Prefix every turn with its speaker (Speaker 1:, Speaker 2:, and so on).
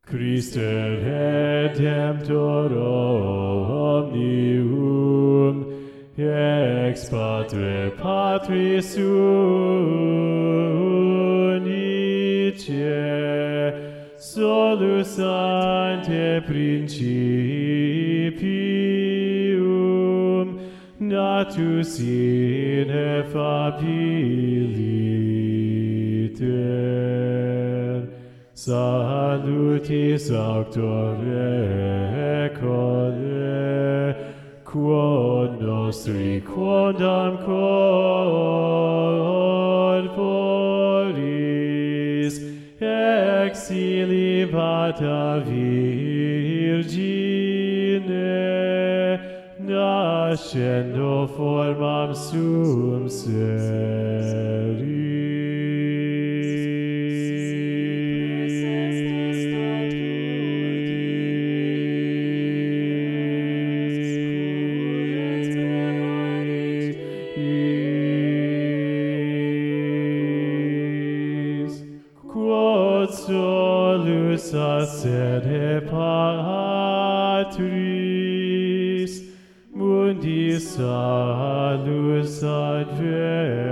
Speaker 1: Christe Redemptor omnium, ex Patre Patris unice, solus ante principium, natus ineffabiliter, salutis auctore corde, quod nostri quondam corporis exilibata Virgine, nascendo formam sum seris, quod solus a sede Patris, mundi salus advent.